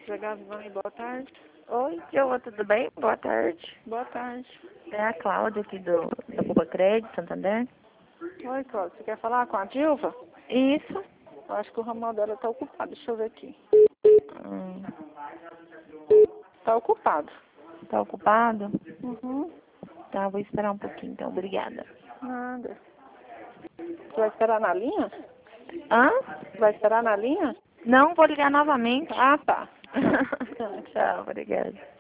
Dragavani, boa tarde. Oi, Joa, tudo bem? Boa tarde. Boa tarde. É a Cláudia aqui da Cuba Crédito, Santander. Oi, Cláudia, você quer falar com a Dilva? Isso. Eu acho que o ramal dela está ocupado, deixa eu ver aqui. Hum, Está ocupado. tá ocupado? Uhum. Tá, vou esperar um pouquinho, então. Obrigada. Nada. Você vai esperar na linha? Hã? Vai esperar na linha? Não, vou ligar novamente. Ah, tá. Tchau, obrigada.